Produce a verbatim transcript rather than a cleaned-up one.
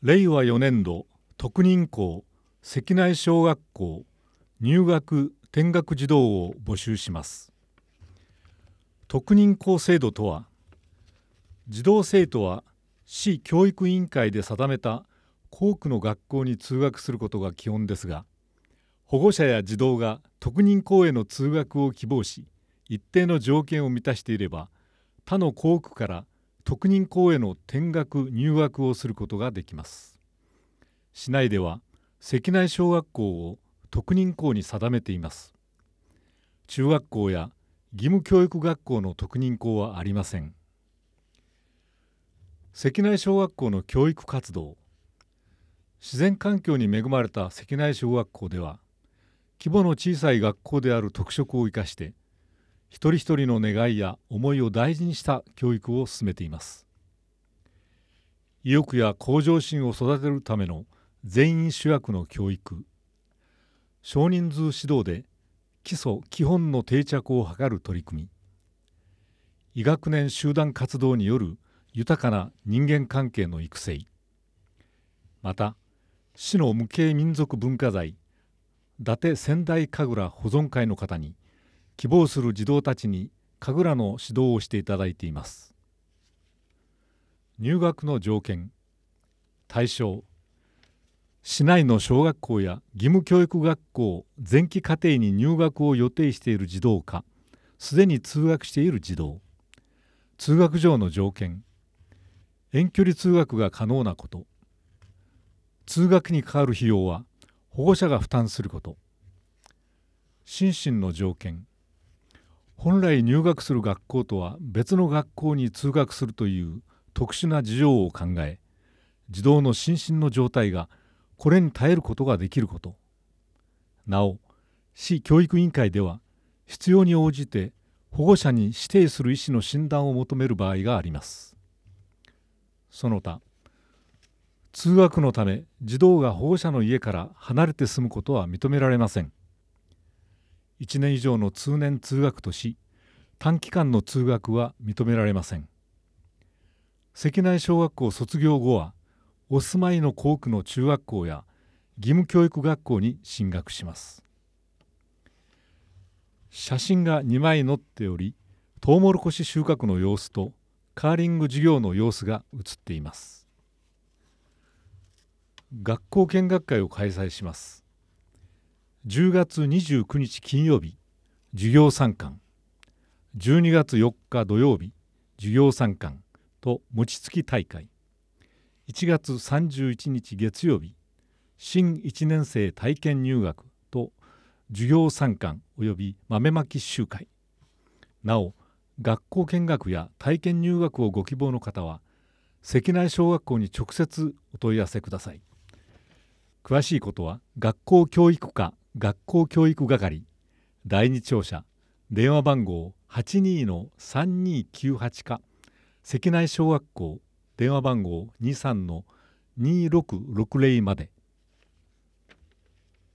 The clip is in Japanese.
れいわよねんど特任校関内小学校入学転学児童を募集します。特任校制度とは、児童生徒は市教育委員会で定めた校区の学校に通学することが基本ですが、保護者や児童が特任校への通学を希望し、一定の条件を満たしていれば、他の校区から特任校への転学入学をすることができます。市内では関内小学校を特任校に定めています。中学校や義務教育学校の特任校はありません。関内小学校の教育活動。自然環境に恵まれた関内小学校では、規模の小さい学校である特色を生かして、一人一人の願いや思いを大事にした教育を進めています。意欲や向上心を育てるための全員主役の教育、少人数指導で基礎基本の定着を図る取り組み、医学年集団活動による豊かな人間関係の育成、また市の無形民族文化財伊達仙台神楽保存会の方に希望する児童たちに神楽の指導をしていただいています。入学の条件、対象、市内の小学校や義務教育学校前期課程に入学を予定している児童か、すでに通学している児童、通学上の条件、遠距離通学が可能なこと、通学にかかる費用は保護者が負担すること、心身の条件、本来入学する学校とは別の学校に通学するという特殊な事情を考え、児童の心身の状態がこれに耐えることができること。なお、市教育委員会では必要に応じて保護者に指定する医師の診断を求める場合があります。その他、通学のため児童が保護者の家から離れて住むことは認められません。いちねん以上の通年通学とし、短期間の通学は認められません。関内小学校卒業後は、お住まいの校区の中学校や義務教育学校に進学します。写真がにまい載っており、トウモロコシ収穫の様子とカーリング授業の様子が写っています。学校見学会を開催します。じゅうがつにじゅうくにち金曜日、授業参観。じゅうにがつよっか土曜日、授業参観と餅つき大会。いちがつさんじゅういちにち月曜日、新いちねん生体験入学と授業参観および豆まき集会。なお、学校見学や体験入学をご希望の方は、関内小学校に直接お問い合わせください。詳しいことは、学校教育課学校教育係だいに庁舎、電話番号 はちにー さんにーきゅうはち か、関内小学校電話番号 にじゅうさん にーろくろくぜろ まで。